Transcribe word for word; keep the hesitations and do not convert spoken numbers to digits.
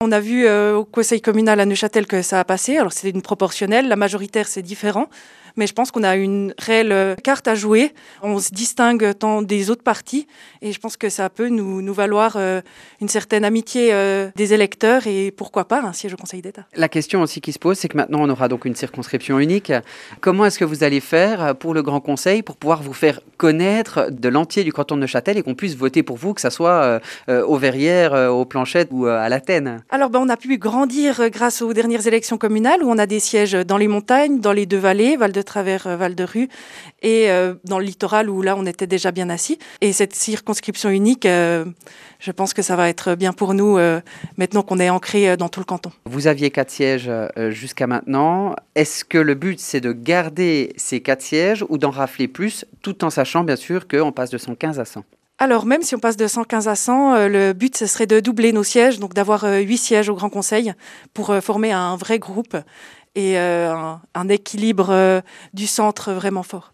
On a vu euh, au conseil communal à Neuchâtel que ça a passé. Alors c'est une proportionnelle, la majoritaire c'est différent. Mais je pense qu'on a une réelle carte à jouer. On se distingue tant des autres partis et je pense que ça peut nous, nous valoir euh, une certaine amitié euh, des électeurs et pourquoi pas un siège au Conseil d'État. La question aussi qui se pose, c'est que maintenant on aura donc une circonscription unique. Comment est-ce que vous allez faire pour le Grand Conseil pour pouvoir vous faire connaître de l'entier du canton de Neuchâtel et qu'on puisse voter pour vous, que ce soit euh, aux Verrières, euh, aux Planchettes ou euh, à l'Athènes? Alors ben, on a pu grandir grâce aux dernières élections communales où on a des sièges dans les montagnes, dans les deux vallées, Val de Travers, Val de Rue, et euh, dans le littoral où là on était déjà bien assis. Et cette circonscription unique, euh, je pense que ça va être bien pour nous euh, maintenant qu'on est ancré dans tout le canton. Vous aviez quatre sièges euh, jusqu'à maintenant. Est-ce que le but c'est de garder ces quatre sièges ou d'en rafler plus, tout en sachant bien sûr qu'on passe de cent quinze à cent? Alors, même si on passe de cent quinze à cent, euh, le but, ce serait de doubler nos sièges, donc d'avoir euh, huit sièges au Grand Conseil pour euh, former un vrai groupe et euh, un, un équilibre euh, du centre vraiment fort.